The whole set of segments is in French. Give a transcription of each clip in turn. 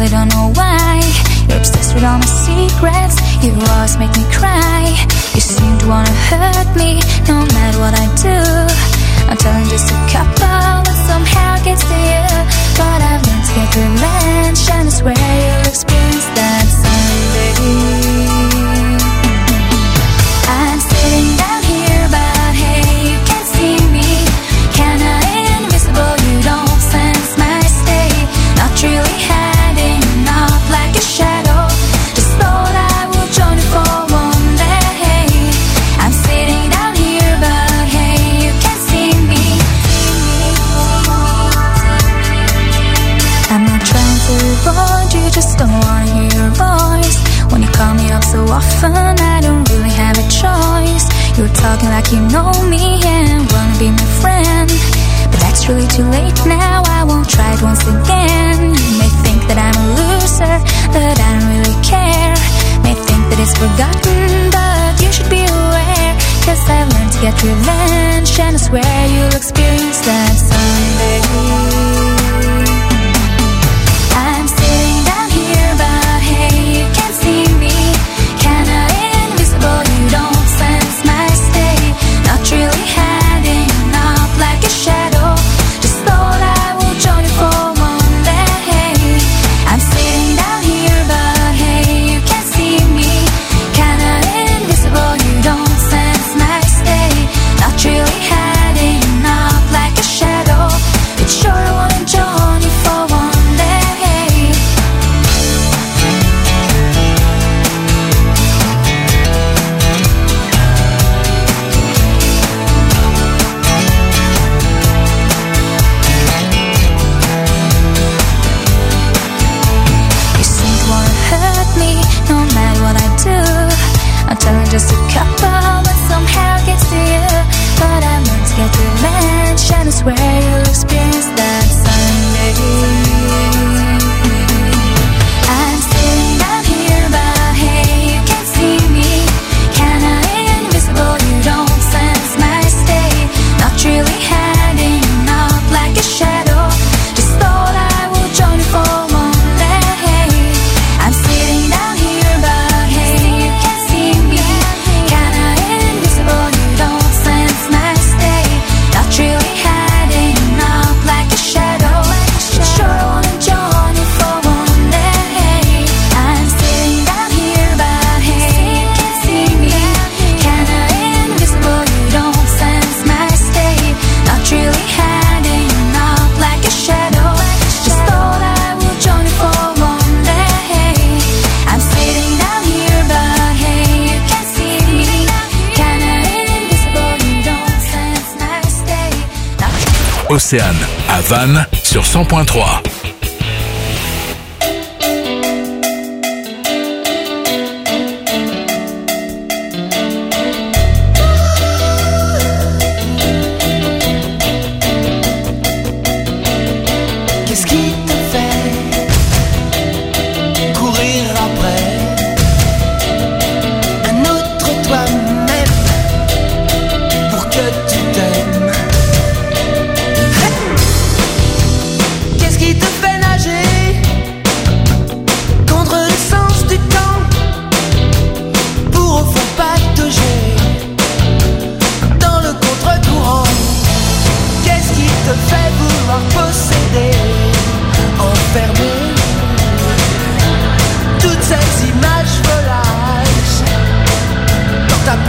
really don't know why. You're obsessed with all my secrets. You always make me cry. You seem to wanna hurt me, no matter what I do. I'm telling just a couple, but somehow it gets to you. But I've learned to get revenge, and I swear you'll experience that someday. I'm sitting down here, but hey, you can't see me. Kinda invisible, you don't sense my state. Not really hiding, not like a shadow. Just thought I would join you for one day. I'm sitting down here, but hey, you can't see me. I'm not trying to avoid you, just don't wanna hear your voice. When you call me up so often, I don't really have a choice. You're talking like you know me and wanna be my friend, but that's really too late now. I won't try it once again. You may think that I'm a loser, but I don't really care. May think that it's forgotten, but you should be aware. Cause I've learned to get revenge, and I swear you'll experience that someday. I'm sitting down here, but hey, you can't see me. Kinda invisible, you don't sense my state. Not really hiding, not like a shadow. Just thought I would join you for one day. I'm sitting down here, but hey, you can't see me. Kinda invisible, you don't sense my state. Not really hiding, not like a shadow. But sure I wanna join you for one day. You seem to wanna hurt me, no matter what I do. I'm telling just a couple, but somehow it gets to you. But I've learned to get revenge, and I swear you'll experience that someday. I'm sitting down here, but hey, you can't see me. Kinda invisible, you don't sense my state. Not really hiding, not like a shadow. Just thought I would join you for one day. I'm sitting down here, but hey, you can't see me. Kinda invisible, you don't sense my state. Not really hiding, not like a shadow. Sure I wanna join you for one day. I'm sitting down here, but hey, you can't see me. Kinda invisible, you don't sense my state. Not really hiding, not like a shadow. Just thought I would join you for one day. I'm sitting down here, but hey, you can't see me. Kinda invisible, you don't sense my state. Océane, à Vannes, sur 100.3. Qu'est-ce qui te fait courir après un autre toi-même pour que tu t'aimes? Qu'est-ce qui te fait nager contre le sens du temps pour au fond patauger dans le contre-courant? Qu'est-ce qui te fait vouloir posséder, enfermer toutes ces images volages dans ta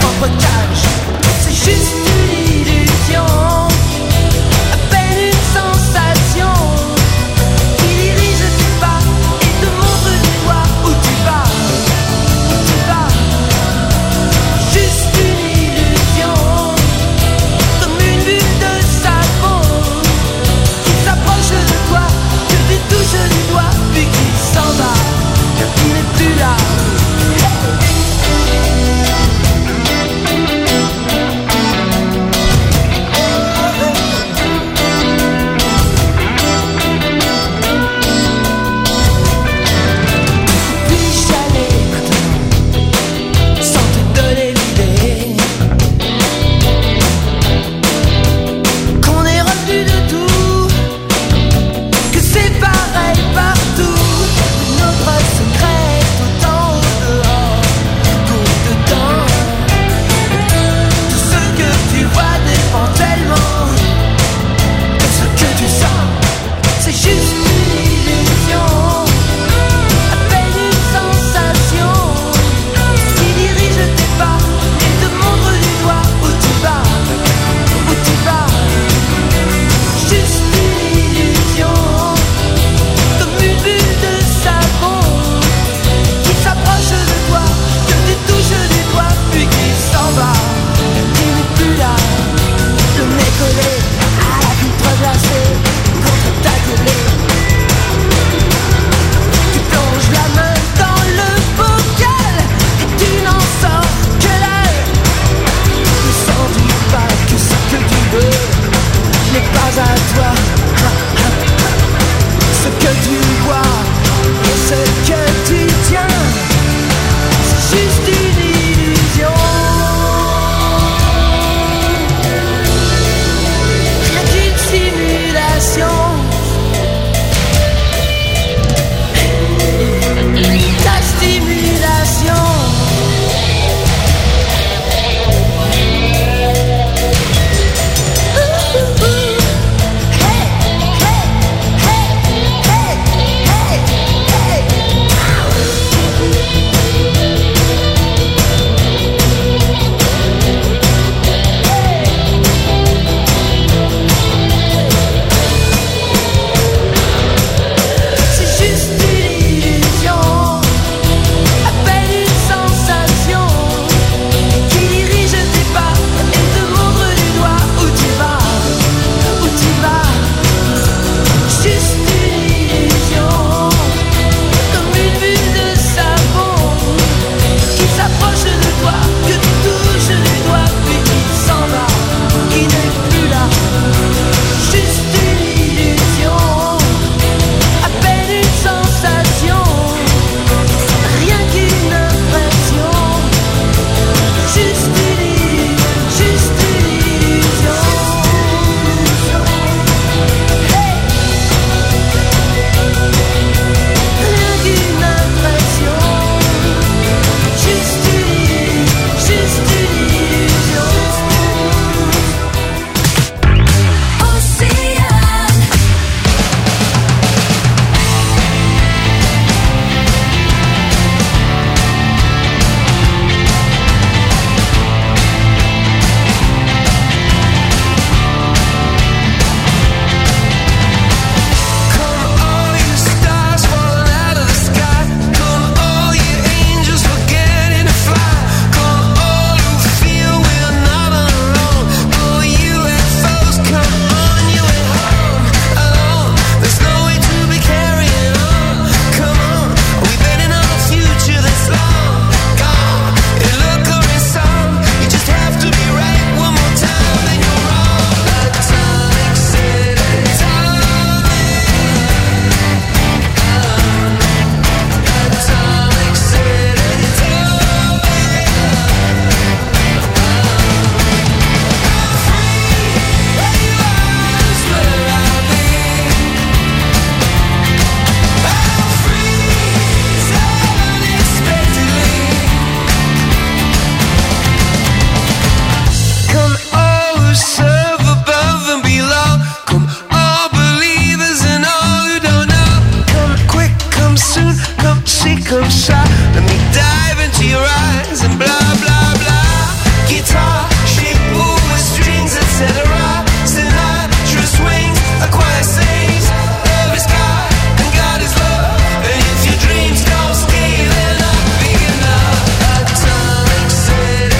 listen, come see, come ça. Let me dive into your eyes and blah, blah, blah. Guitar, shape, with strings, etc. Sinatra swings, a choir sings. Love is God, and God is love. And if your dreams don't scale, they're not big enough. Atomic City,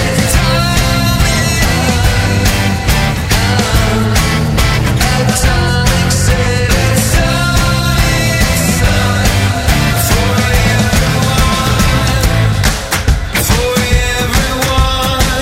Atomic City, for everyone.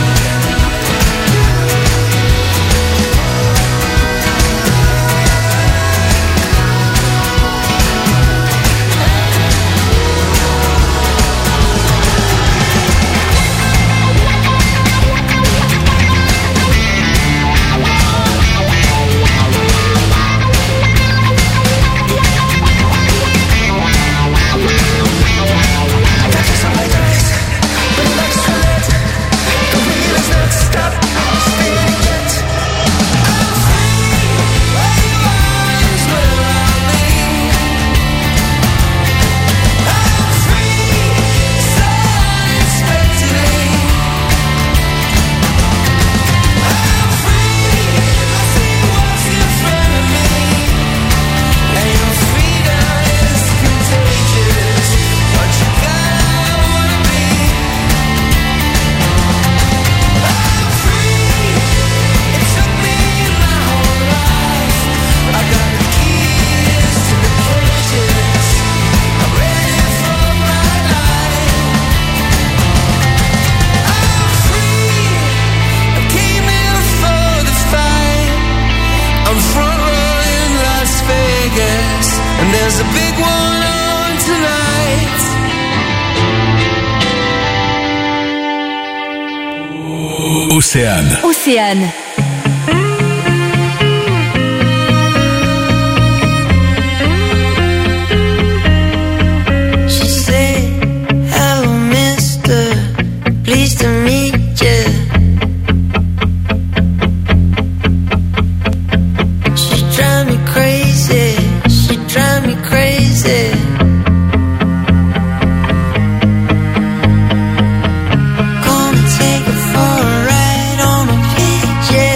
There's a big one on tonight. Océane. Océane. She said, hello mister, pleased to meet you. She drive me crazy, she drive me crazy. Gonna take her for a ride on a PJ.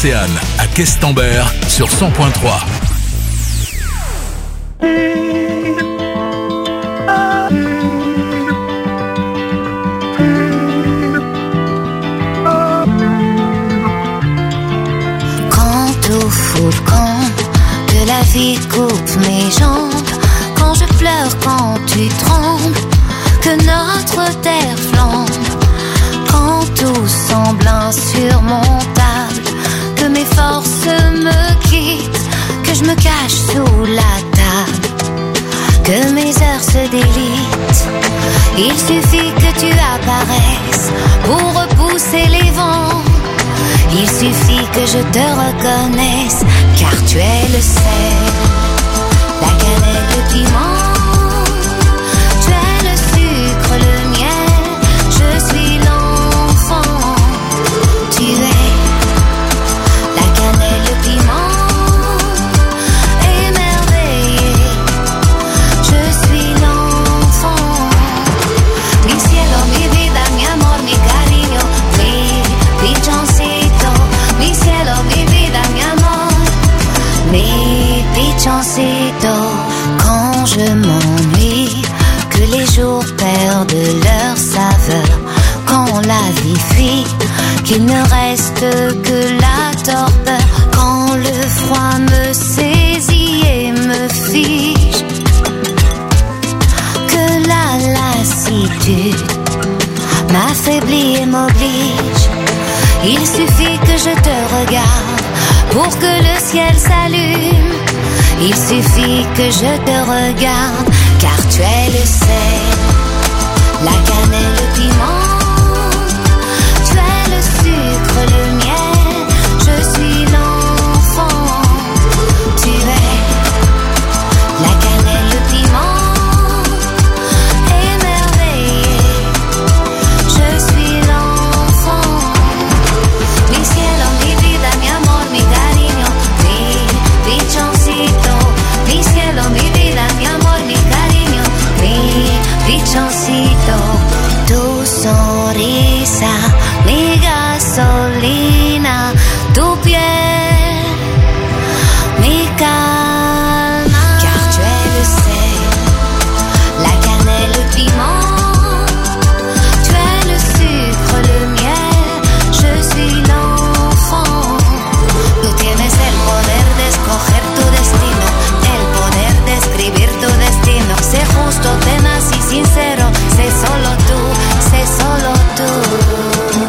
Océane à Questembert sur 100.3. Que la vie coupe mes jambes, quand je pleure, quand tu trembles, que notre terre flambe, quand tout semble insurmontable, que mes forces me quittent, que je me cache sous la table, que mes heures se délitent. Il suffit que tu apparaisses pour repousser les vents. Il suffit que je te reconnaisse, car tu es le sel, la cannelle, le piment. Tu es le sucre, le miel, je suis l'enfant. Tu es la cannelle, le piment, émerveillé. Je suis l'enfant. Mi cielo, mi vida, mi amor, mi cariño, mi pichoncito. Mi cielo, mi vida, mi amor, mi pichoncito. Quand je m'ennuie, que les jours perdent leur saveur, quand la vie fuit, qu'il ne reste que la torpeur, quand le froid me saisit et me fige, que la lassitude m'affaiblit et m'oblige. Il suffit que je te regarde pour que le ciel s'allume. Il suffit que je te regarde, car tu es le sel, la cannelle, le piment. Tu es le sucre, le miel, je suis l'enfant. Tu es la cannelle, le piment, émerveillé. Je suis l'enfant. Mi cielo, mi vida, mi amor, mi cariño, mi pichoncito. Mi cielo, mi vida, mi amor, mi cariño, mi pichoncito. Tu sonrisa, mi gasolina, tu piel, mi calma. Car tu es le sel, la cannelle, le piment. Tu es le sucre, le miel, je suis l'enfant. Tú tienes el poder de escoger tu destino, el poder de escribir tu destino. Sé justo, tenaz y sincero, sé solo tú, sé solo tú.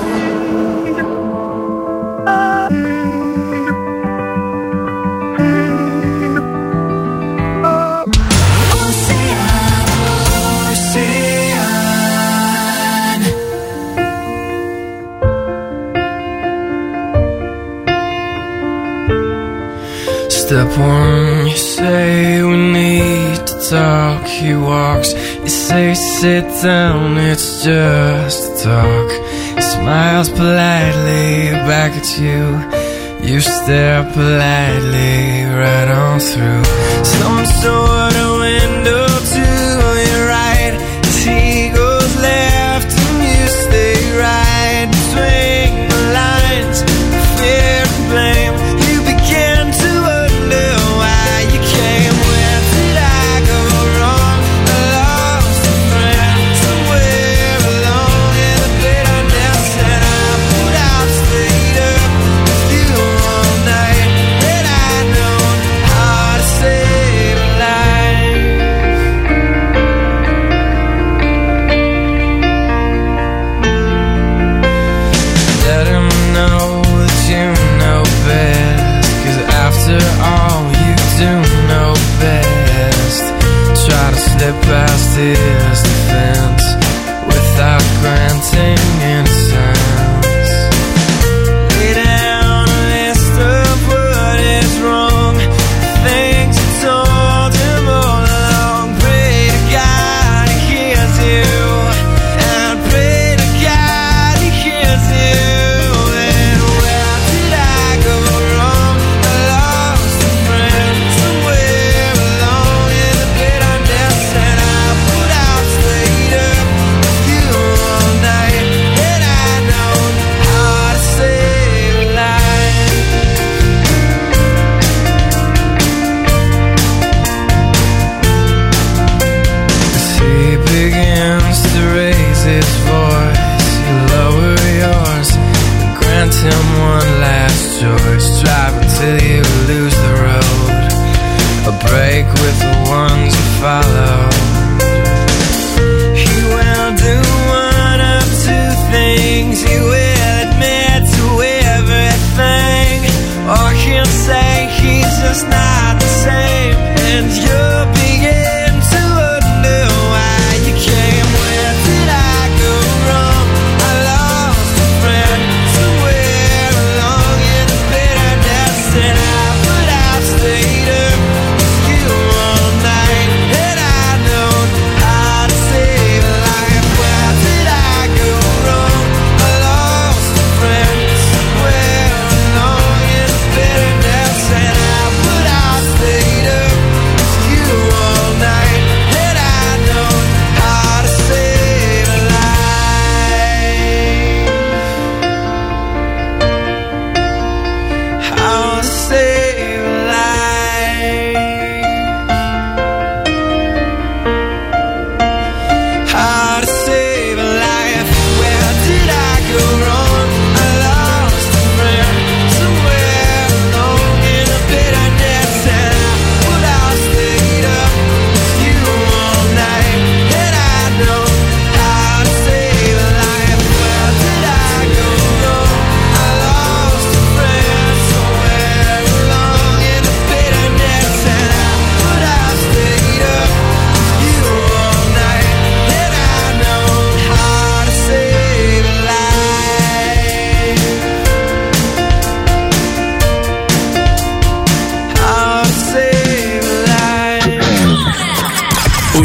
Step one, you say we need to talk. He walks, you say sit down, it's just a talk. He smiles politely back at you. You stare politely right on through some sort of window to your right. As he goes left and you stay right between the lines, fear and blame. You begin to wonder why you came. Where did I go wrong? I lost a friend somewhere along in the bitterness, and I would have stayed up with you all night. Had I known how to save a life.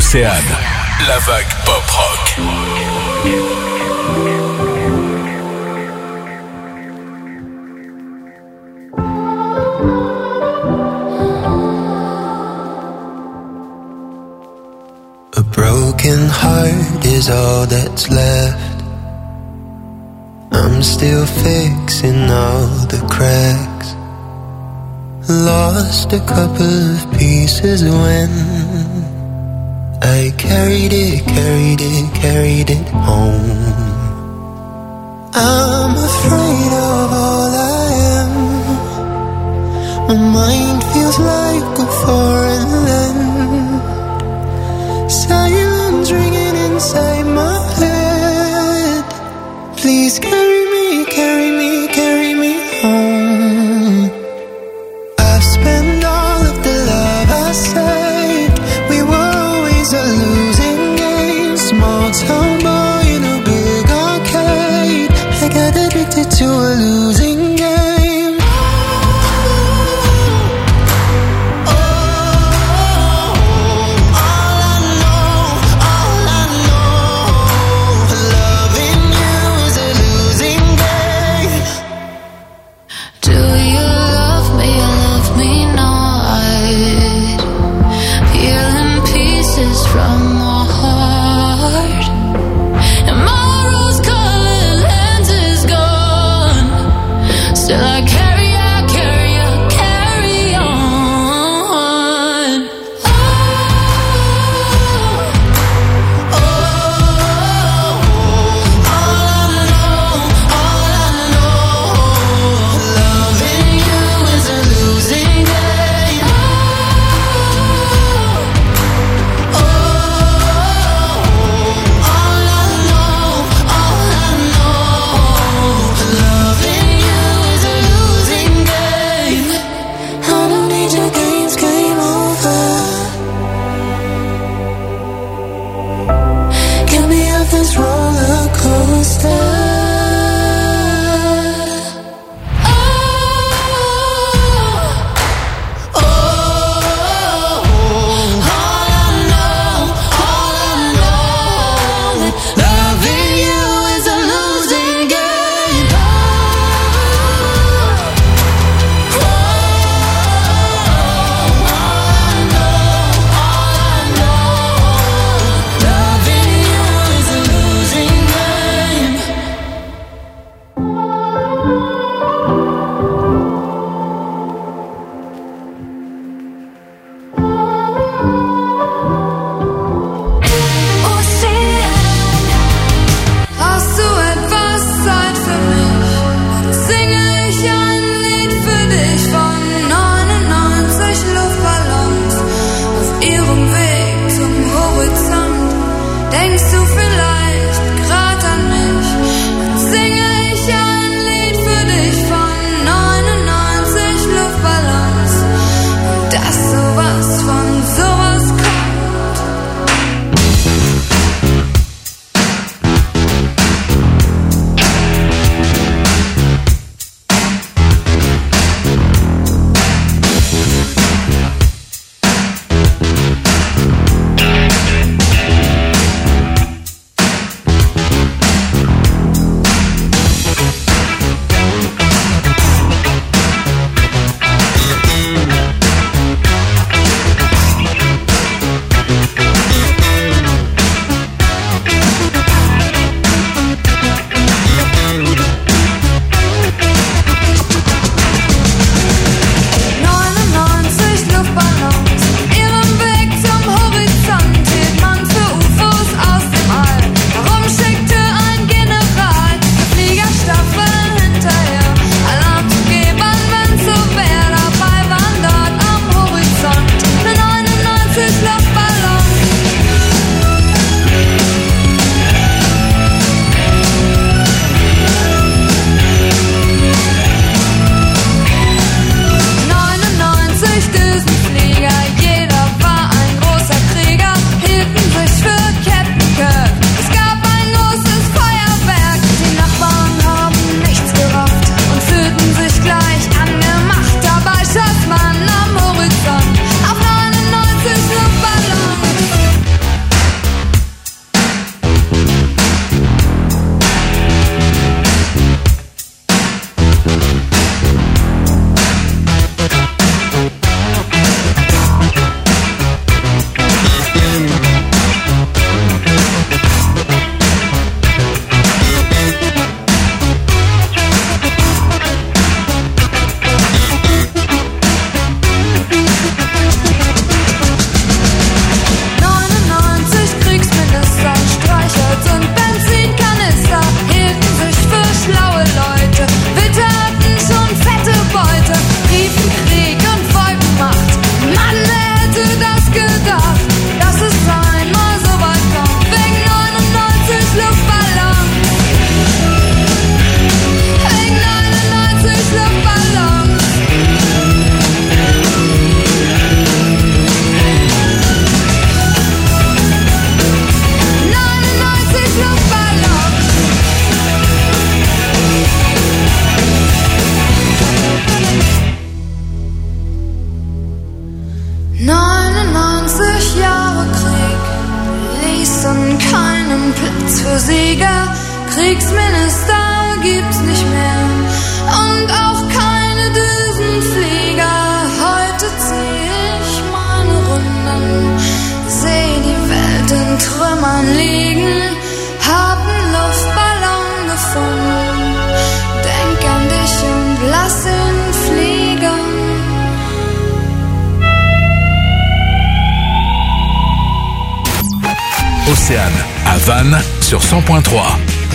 Océane. La vague pop rock. A broken heart is all that's left. I'm still fixing all the cracks. Lost a couple of pieces when I carried it home. I'm afraid of all I am. My mind feels like a foreign land. Silence ringing inside my head. Please carry me, carry me, carry me home. I've spent all of the love I saved. We were always a losing game. Small town boy in a big arcade. I got addicted to a losing game. From my heart, Kriegsminister gibt's nicht mehr und auch keine Düsenflieger. Heute zieh ich meine Runden, seh die Welt in Trümmern liegen, hab 'n Luftballon gefunden, denk an dich und lass ihn fliegen. Océane, à Vannes, sur 100.3.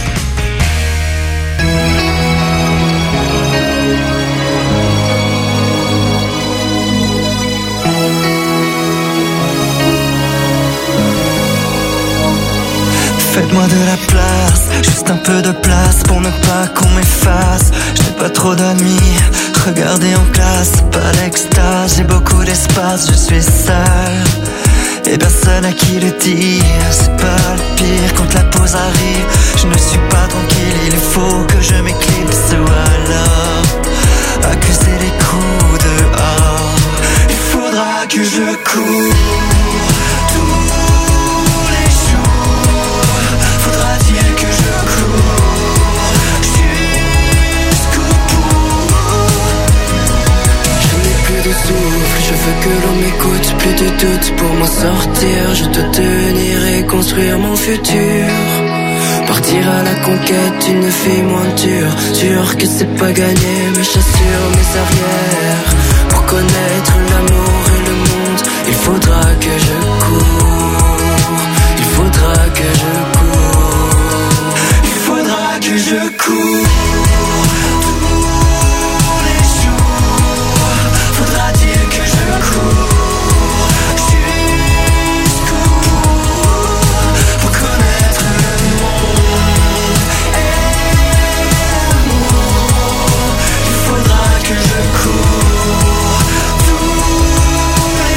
Faites-moi de la place, juste un peu de place pour ne pas qu'on m'efface. Je n'ai pas trop d'amis, regardez en classe, pas d'extase, j'ai beaucoup d'espace, je suis seul. Et personne à qui le dire, c'est pas le pire quand la pause arrive. Je ne suis pas tranquille, il faut que je m'éclipse ou alors accuser les coups dehors. Il faudra que je cours tous les jours. Faudra-t-il que je cours jusqu'au bout. Je n'ai plus de souffle, je veux que l'on m'écoute, plus de doute pour m'en sortir. Je dois tenir et construire mon futur. Partir à la conquête d'une vie moins dure. Sûr que c'est pas gagné, mais j'assure mes arrières. Pour connaître l'amour et le monde, il faudra que je cours. Il faudra que je cours. Il faudra que je cours tous les jours. Faudra-t-il que je cours jusqu'au bout pour connaître le monde et l'amour. Il faudra que je cours tous les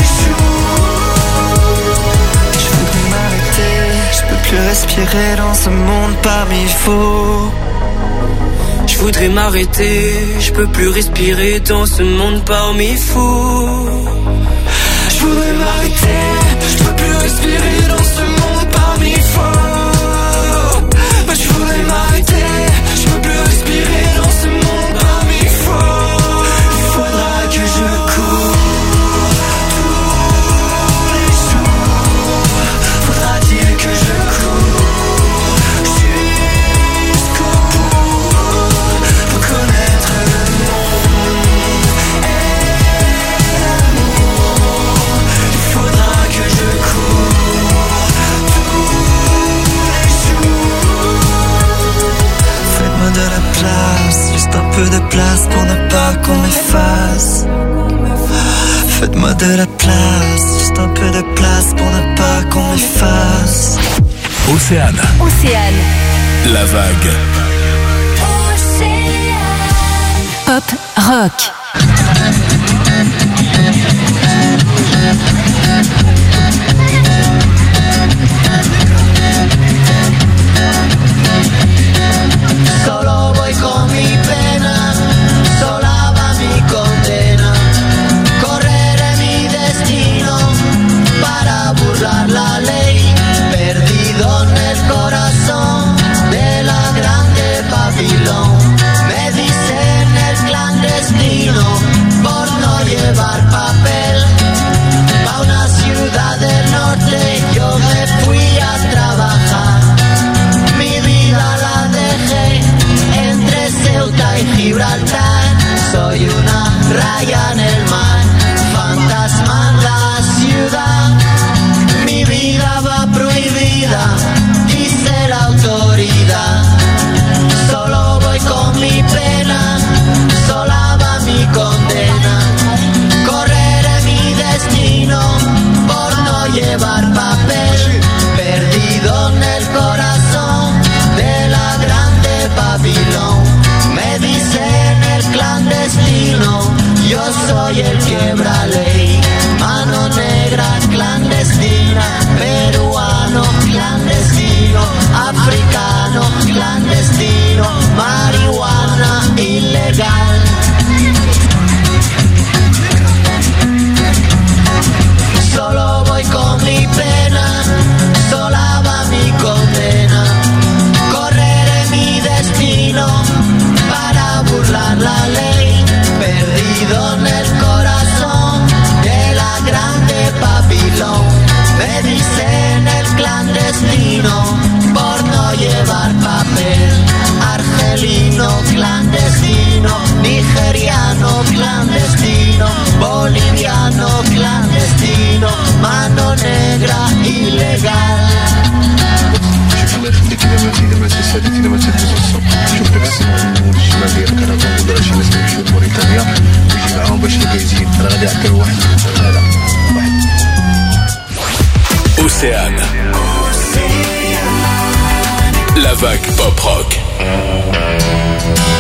jours. Je voudrais m'arrêter, je peux plus respirer dans ce monde parmi faux. Je voudrais m'arrêter, je peux plus respirer dans ce monde parmi fous. Je voudrais m'arrêter, je peux plus respirer dans ce monde parmi faux. Je voudrais m'arrêter, je peux plus respirer dans ce monde parmi faux. Il faudra que je cours tous les jours. Faudra-t-il que je cours jusqu'au bout pour connaître le monde et l'amour. Il faudra que je cours tous les jours. Faites-moi de la place, juste un peu de place pour ne pas qu'on m'efface. Faites-moi de la place, juste un peu de place pour ne pas qu'on m'efface. Océane, Océane. la vague. Pop rock. Solo voy con mi pena, sola va mi condena. Correré mi destino para burlar la ley. Perdido en el corazón de la grande Babilón. Me dicen el clandestino. فاتت إذا ما تسدد الصبح شوف داك السنة الجمال ديالك أنا كنقول راه شي ناس كيمشيو لموريتانيا ويجي معاهم باش يلقى يزيد أنا غادي أعطيه واحد هذا واحد Océane. La vague pop rock.